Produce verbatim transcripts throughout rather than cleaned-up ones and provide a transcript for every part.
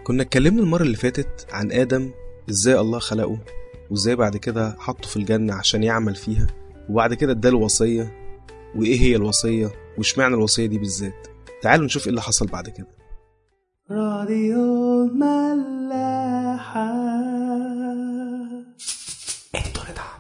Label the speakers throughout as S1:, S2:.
S1: كنا اتكلمنا المرة اللي فاتت عن آدم، ازاي الله خلقه وازاي بعد كده حطه في الجنة عشان يعمل فيها، وبعد كده اداله وصية، وايه هي الوصية واشمعنى الوصية دي بالذات. تعالوا نشوف ايه اللي حصل بعد كده.
S2: راديو الملاحة.
S1: انتوا نتعب.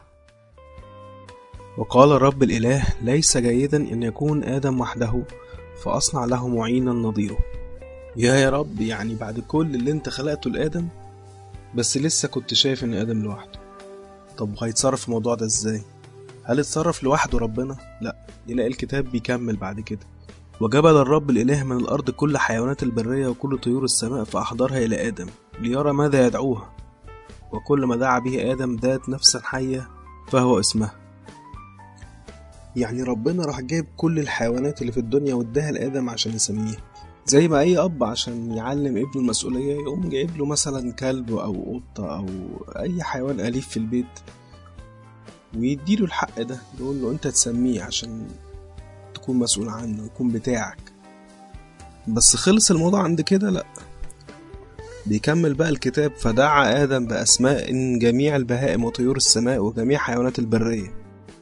S1: وقال الرب الإله: ليس جيدا ان يكون آدم وحده، فأصنع له معينا نظيره. يا يا رب، يعني بعد كل اللي انت خلقته لآدم بس لسه كنت شايف ان آدم لوحده. طب هيتصرف في الموضوع ده ازاي؟ هل اتصرف لوحده ربنا؟ لا، يلاقي الكتاب بيكمل بعد كده: وجبل الرب الإله من الأرض كل حيوانات البرية وكل طيور السماء فأحضرها إلى آدم ليرى ماذا يدعوها، وكل ما دعا به آدم ذات نفسا حية فهو اسمها. يعني ربنا راح جايب كل الحيوانات اللي في الدنيا واداها لآدم عشان يسميها، زي ما أي أب عشان يعلم ابنه المسؤولية يقوم جايب له مثلا كلب أو قطة أو أي حيوان أليف في البيت ويديله الحق ده، يقول له أنت تسميه عشان تكون مسؤول عنه، يكون بتاعك. بس خلص الموضوع عند كده؟ لا، بيكمل بقى الكتاب: فدعا آدم بأسماء جميع البهائم وطيور السماء وجميع حيوانات البرية،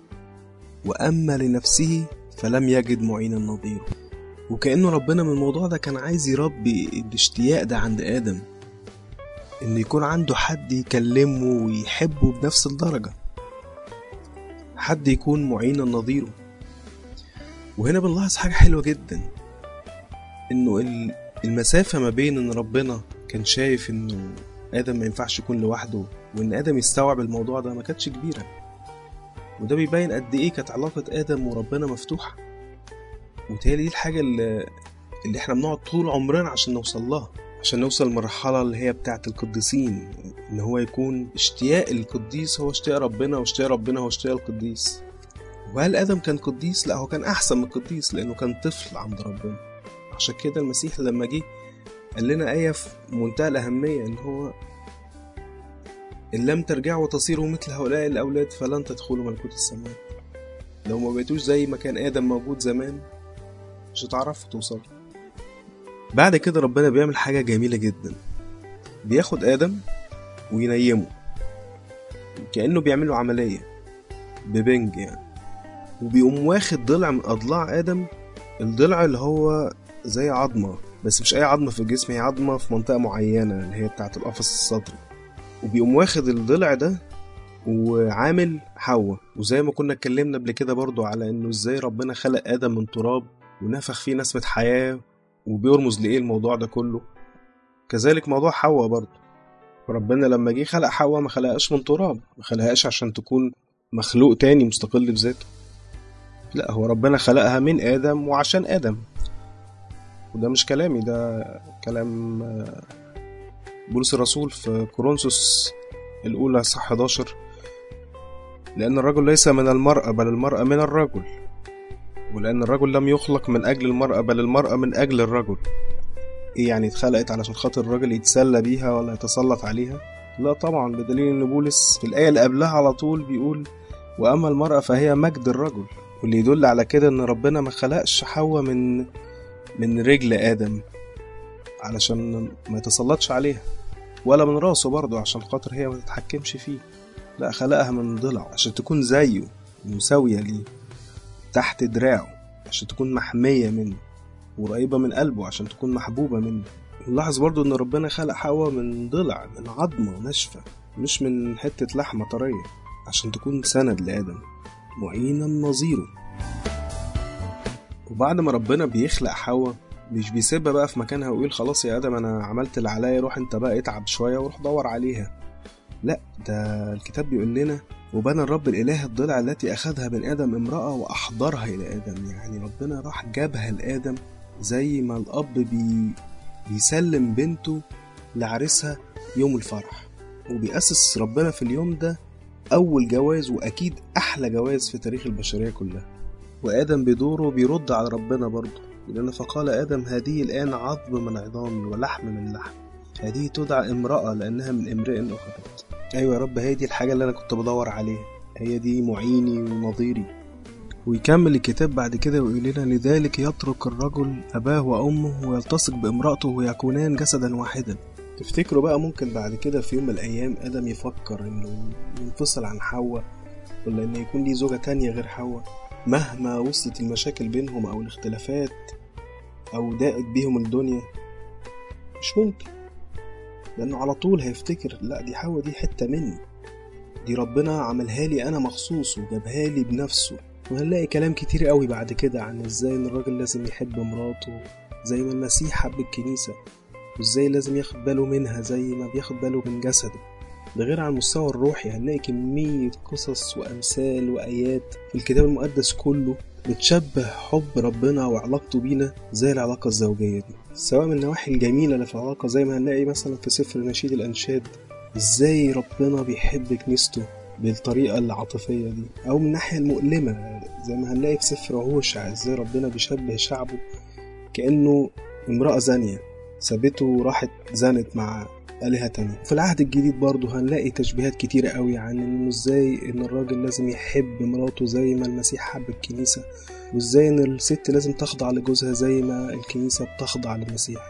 S1: وأما لنفسه فلم يجد معينا نظيره. وكأنه ربنا من الموضوع ده كان عايز يربي الاشتياق ده عند آدم، إن يكون عنده حد يكلمه ويحبه بنفس الدرجة، حد يكون معينا نظيره. وهنا بنلاحظ حاجة حلوة جدا، إنه المسافة ما بين إن ربنا كان شايف إنه آدم ما ينفعش يكون لوحده وإن آدم يستوعب الموضوع ده ما كانتش كبيرة. وده بيبين قد إيه كانت علاقة آدم وربنا مفتوحة. وتالي دي الحاجة اللي, اللي إحنا بنقعد طول عمرنا عشان نوصل لها، عشان نوصل للمرحلة اللي هي بتاعة القديسين، إن هو يكون اشتياق القديس هو اشتياق ربنا، واشتياق ربنا هو اشتياق القديس. وهل آدم كان قديس؟ لا، هو كان أحسن من القديس لأنه كان طفل عند ربنا. عشان كده المسيح لما جه قال لنا آية في منتهى الأهمية، إن هو إن لم ترجعوا وتصيروا مثل هؤلاء الأولاد فلن تدخلوا ملكوت السماء. لو ما بقيتوش زي ما كان آدم موجود زمان مش هتعرفوا توصلوا. بعد كده ربنا بيعمل حاجة جميلة جدا، بياخد آدم وينيمه كأنه بيعمله عملية ببنج يعني، وبيقوم واخد ضلع من أضلاع آدم، الضلع اللي هو زي عظمة، بس مش أي عظمة في الجسم، هي عظمة في منطقة معينة اللي هي بتاعة القفص الصدري. وبيقوم واخد الضلع ده وعامل حواء. وزي ما كنا اتكلمنا قبل كده برضو على إنه إزاي ربنا خلق آدم من تراب ونفخ فيه نسمة حياة، وبيرمز لإيه الموضوع ده كله. كذلك موضوع حواء برضو، ربنا لما جه خلق حواء ما خلقهاش من تراب، ما خلقهاش عشان تكون مخلوق تاني مستقل بذاته، لا، هو ربنا خلقها من آدم وعشان آدم. وده مش كلامي، ده كلام بولس الرسول في كورنثوس الأولى صح إحدى عشر: لأن الرجل ليس من المرأة بل المرأة من الرجل، ولأن الرجل لم يخلق من أجل المرأة بل المرأة من أجل الرجل. إيه يعني اتخلقت علشان خاطر الرجل يتسلى بيها ولا يتسلط عليها؟ لا طبعا، بدليل إن بولس في الآية اللي قبلها على طول بيقول: وأما المرأة فهي مجد الرجل. واللي يدل على كده إن ربنا ما خلقش حواء من من رجل آدم علشان ما يتسلطش عليها، ولا من راسه برضو عشان خاطر هي ما تتحكمش فيه، لا، خلقها من ضلع عشان تكون زيه، مساوية ليه، تحت دراعه عشان تكون محمية منه، وقريبة من قلبه عشان تكون محبوبة منه. نلاحظ برضو ان ربنا خلق حواء من ضلع، من عظمة ناشفة، مش من حتة لحمة طرية، عشان تكون سند لآدم معينا نظيره. وبعد ما ربنا بيخلق حواء مش بيسيبها بقى في مكانها ويقول خلاص يا آدم أنا عملت اللي عليا، روح انت بقى اتعب شوية وروح دور عليها. لا، ده الكتاب بيقول لنا: وبنى الرب الإله الضلع التي أخذها من آدم امرأة وأحضرها إلى آدم. يعني ربنا راح جابها لآدم زي ما الأب بي بيسلم بنته لعريسها يوم الفرح. وبيأسس ربنا في اليوم ده أول جواز، وأكيد أحلى جواز في تاريخ البشرية كلها. وآدم بدوره بيرد على ربنا برضه، لأن فقال آدم: هذه الآن عظم من عظام ولحم من لحم، هذه تدعى امرأة لأنها من امرئ أخذت. أيوة يا رب، هي دي الحاجة اللي أنا كنت بدور عليها، هي دي معيني ونظيري. ويكمل الكتاب بعد كده ويقول لنا: لذلك يترك الرجل أباه وأمه ويلتصق بامرأته ويكونان جسدا واحدا. تفتكروا بقى ممكن بعد كده في يوم من الأيام آدم يفكر إنه ينفصل عن حواء، ولا إنه يكون ليه زوجة تانية غير حواء مهما وصلت المشاكل بينهم أو الاختلافات أو ضاقت بيهم الدنيا؟ مش ممكن، لأنه على طول هيفتكر لا دي حواء دي حتة مني، دي ربنا عملها لي أنا مخصوص وجابها لي بنفسه. وهنلاقي كلام كتير قوي بعد كده عن إزاي إن الراجل لازم يحب مراته زي ما المسيح حب الكنيسة، وإزاي لازم ياخد باله منها زي ما بياخد باله من جسده. ده غير على المستوى الروحي هنلاقي كمية قصص وأمثال وآيات في الكتاب المقدس كله بتشبه حب ربنا وعلاقته بينا زي العلاقة الزوجية دي، سواء من النواحي الجميلة اللي في العلاقة زي ما هنلاقي مثلا في سفر نشيد الأنشاد إزاي ربنا بيحب كنيسته بالطريقة العاطفية دي، أو من الناحية المؤلمة زي ما هنلاقي في سفر هوشع إزاي ربنا بيشبه شعبه كأنه امرأة زانية سابته وراحت زانت مع آلهة تانية. في العهد الجديد برضو هنلاقي تشبيهات كتيرة قوي عن إنه إزاي إن الراجل لازم يحب مراته زي ما المسيح حب الكنيسة، وإزاي إن الست لازم تخضع لجوزها زي ما الكنيسة بتخضع للمسيح.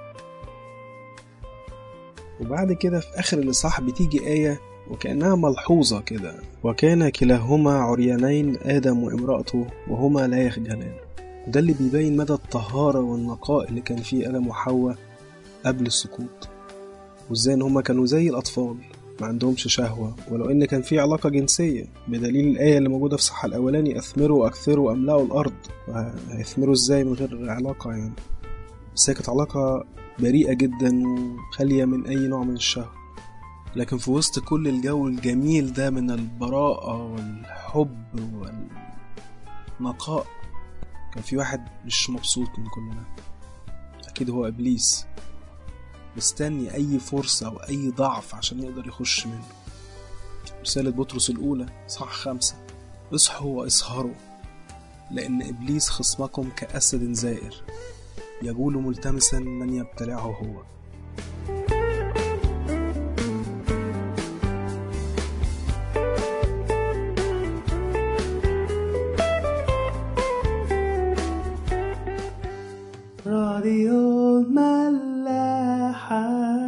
S1: وبعد كده في آخر الإصحاح بتيجي آية وكأنها ملحوظة كده: وكان كلاهما عريانين آدم وامرأته وهما لا يخجلان. ده اللي بيبين مدى الطهارة والنقاء اللي كان فيه آدم وحواء قبل السقوط، وإزاي إن هما كانوا زي الأطفال ما عندهمش شهوة، ولو إن كان فيه علاقة جنسية بدليل الآية اللي موجودة في الصح الأولاني: أثمروا وأكثروا وأملأوا الأرض. هيثمروا إزاي من غير علاقة يعني؟ بس هي كانت علاقة بريئة جدا وخالية من أي نوع من الشهوة. لكن في وسط كل الجو الجميل ده من البراءة والحب والنقاء كان في واحد مش مبسوط من كل ده، أكيد هو إبليس، مستني أي فرصة أو أي ضعف عشان يقدر يخش منه. رسالة بطرس الأولى صح خمسة: اصحوا واسهروا لأن إبليس خصمكم كأسد زائر يجول ملتمسا من يبتلعه هو.
S2: راديو الملاحة.